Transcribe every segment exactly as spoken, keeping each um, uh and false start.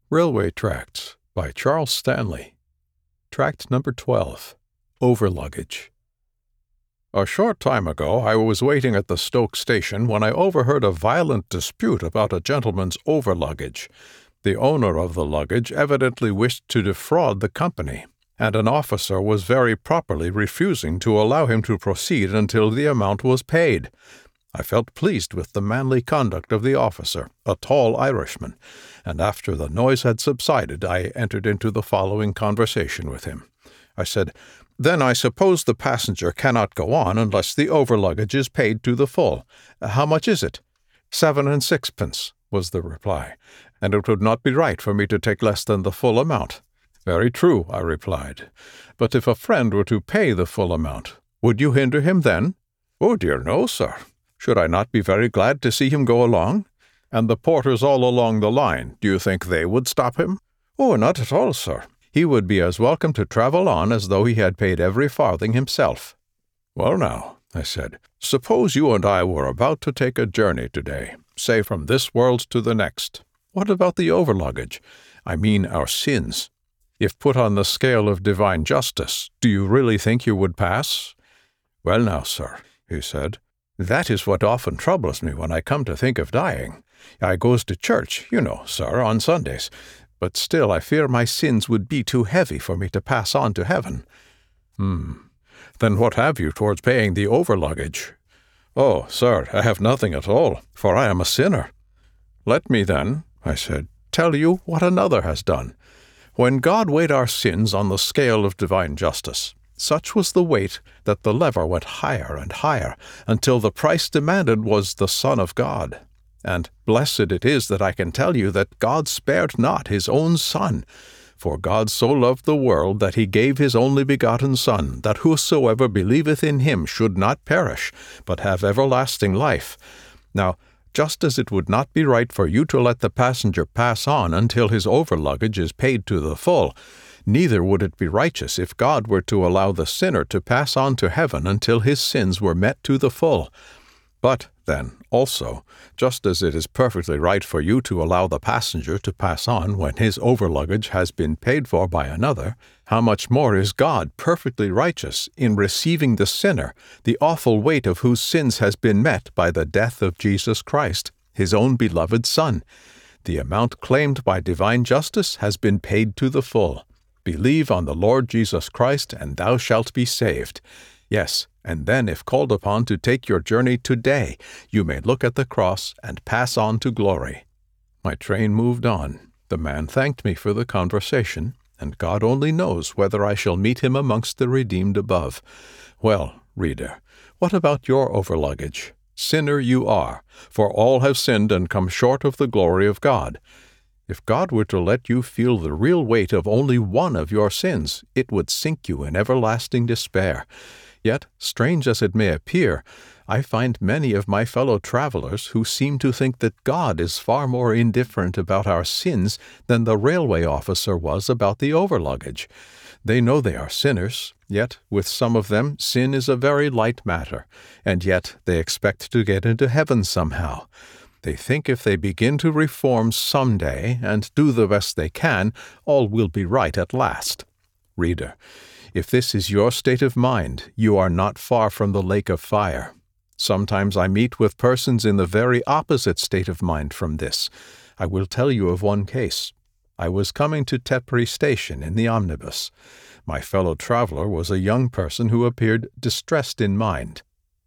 Railway Tracts by Charles Stanley. Tract number twelve. Overluggage. A short time ago I was waiting at the Stoke station when I overheard a violent dispute about a gentleman's overluggage. The owner of the luggage evidently wished to defraud the company, and an officer was very properly refusing to allow him to proceed until the amount was paid. I felt pleased with the manly conduct of the officer, a tall Irishman, and after the noise had subsided I entered into the following conversation with him. I said, "Then I suppose the passenger cannot go on unless the overluggage is paid to the full. How much is it?" "Seven and sixpence," was the reply, "and it would not be right for me to take less than the full amount." "Very true," I replied, "but if a friend were to pay the full amount, would you hinder him then?" "Oh dear no, sir. Should I not be very glad to see him go along? And the porters all along the line, do you think they would stop him?" "Oh, not at all, sir. He would be as welcome to travel on as though he had paid every farthing himself." "Well now," I said, "suppose you and I were about to take a journey today, say from this world to the next. What about the overluggage? I mean our sins. If put on the scale of divine justice, do you really think you would pass?" "Well now, sir," he said, "that is what often troubles me when I come to think of dying. I goes to church, you know, sir, on Sundays, but still I fear my sins would be too heavy for me to pass on to heaven." "Hmm. Then what have you towards paying the overluggage?" "Oh, sir, I have nothing at all, for I am a sinner." "Let me then," I said, "tell you what another has done. When God weighed our sins on the scale of divine justice, such was the weight that the lever went higher and higher, until the price demanded was the Son of God. And blessed it is that I can tell you that God spared not his own Son. For God so loved the world that he gave his only begotten Son, that whosoever believeth in him should not perish, but have everlasting life. Now, just as it would not be right for you to let the passenger pass on until his overluggage is paid to the full, neither would it be righteous if God were to allow the sinner to pass on to heaven until his sins were met to the full. But, then, also, just as it is perfectly right for you to allow the passenger to pass on when his overluggage has been paid for by another, how much more is God perfectly righteous in receiving the sinner, the awful weight of whose sins has been met by the death of Jesus Christ, his own beloved Son. The amount claimed by divine justice has been paid to the full. Believe on the Lord Jesus Christ, and thou shalt be saved. Yes, and then if called upon to take your journey today, you may look at the cross and pass on to glory." My train moved on. The man thanked me for the conversation, and God only knows whether I shall meet him amongst the redeemed above. Well, reader, what about your overluggage? Sinner you are, for all have sinned and come short of the glory of God. If God were to let you feel the real weight of only one of your sins, it would sink you in everlasting despair. Yet, strange as it may appear, I find many of my fellow travelers who seem to think that God is far more indifferent about our sins than the railway officer was about the overluggage. They know they are sinners, yet with some of them sin is a very light matter, and yet they expect to get into heaven somehow. They think if they begin to reform some day and do the best they can, all will be right at last. Reader, if this is your state of mind, you are not far from the lake of fire. Sometimes I meet with persons in the very opposite state of mind from this. I will tell you of one case. I was coming to Tetbury Station in the omnibus. My fellow traveler was a young person who appeared distressed in mind.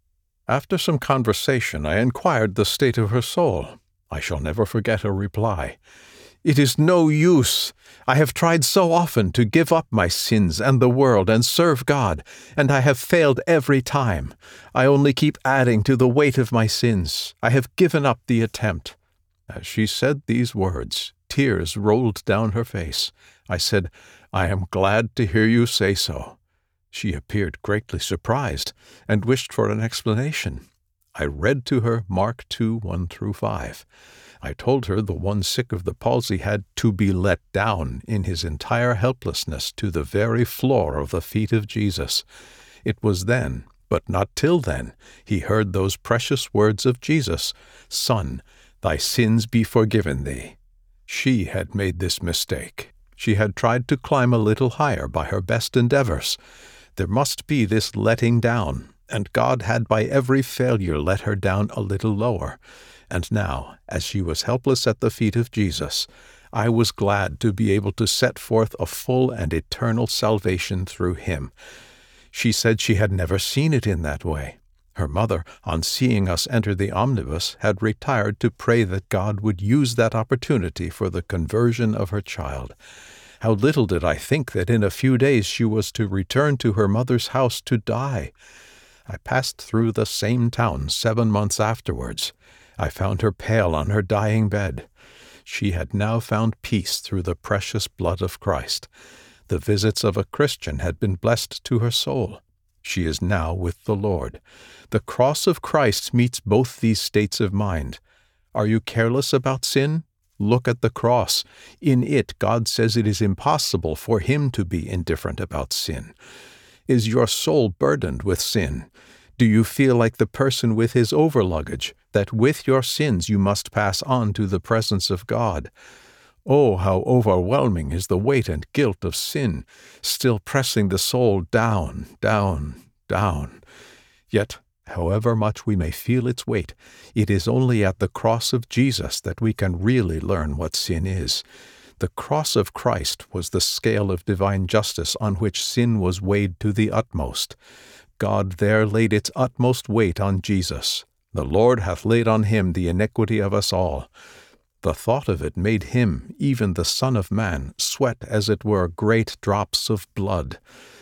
After some conversation, I inquired the state of her soul. I shall never forget her reply. "It is no use. I have tried so often to give up my sins and the world and serve God, and I have failed every time. I only keep adding to the weight of my sins. I have given up the attempt." As she said these words, tears rolled down her face. I said, "I am glad to hear you say so." She appeared greatly surprised, and wished for an explanation. I read to her Mark two, one through five. I told her the one sick of the palsy had to be let down in his entire helplessness to the very floor of the feet of Jesus. It was then, but not till then, he heard those precious words of Jesus, "Son, thy sins be forgiven thee." She had made this mistake. She had tried to climb a little higher by her best endeavors. There must be this letting down, and God had by every failure let her down a little lower. And now, as she was helpless at the feet of Jesus, I was glad to be able to set forth a full and eternal salvation through him. She said she had never seen it in that way. Her mother, on seeing us enter the omnibus, had retired to pray that God would use that opportunity for the conversion of her child. How little did I think that in a few days she was to return to her mother's house to die. I passed through the same town seven months afterwards. I found her pale on her dying bed. She had now found peace through the precious blood of Christ. The visits of a Christian had been blessed to her soul. She is now with the Lord. The cross of Christ meets both these states of mind. Are you careless about sin? Look at the cross. In it, God says it is impossible for him to be indifferent about sin. Is your soul burdened with sin? Do you feel like the person with his overluggage, that with your sins you must pass on to the presence of God? Oh, how overwhelming is the weight and guilt of sin, still pressing the soul down, down, down. Yet, however much we may feel its weight, it is only at the cross of Jesus that we can really learn what sin is. The cross of Christ was the scale of divine justice on which sin was weighed to the utmost. God there laid its utmost weight on Jesus. The Lord hath laid on him the iniquity of us all. The thought of it made him, even the Son of Man, sweat as it were great drops of blood.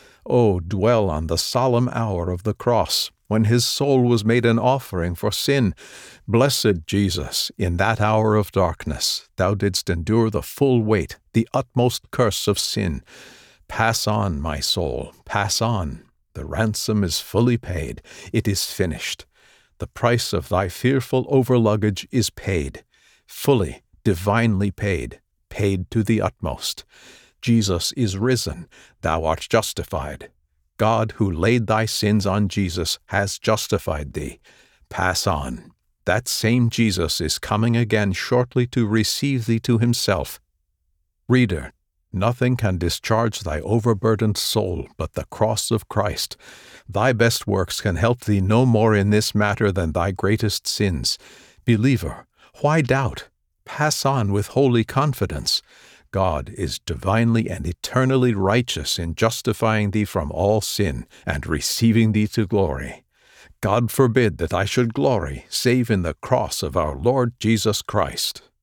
Oh, dwell on the solemn hour of the cross, when his soul was made an offering for sin. Blessed Jesus, in that hour of darkness, thou didst endure the full weight, the utmost curse of sin. Pass on, my soul, pass on. The ransom is fully paid. It is finished. The price of thy fearful overluggage is paid. Fully, divinely paid, paid to the utmost. Jesus is risen, thou art justified. God, who laid thy sins on Jesus, has justified thee. Pass on. That same Jesus is coming again shortly to receive thee to himself. Reader, nothing can discharge thy overburdened soul but the cross of Christ. Thy best works can help thee no more in this matter than thy greatest sins. Believer, why doubt? Pass on with holy confidence. God is divinely and eternally righteous in justifying thee from all sin and receiving thee to glory. God forbid that I should glory save in the cross of our Lord Jesus Christ.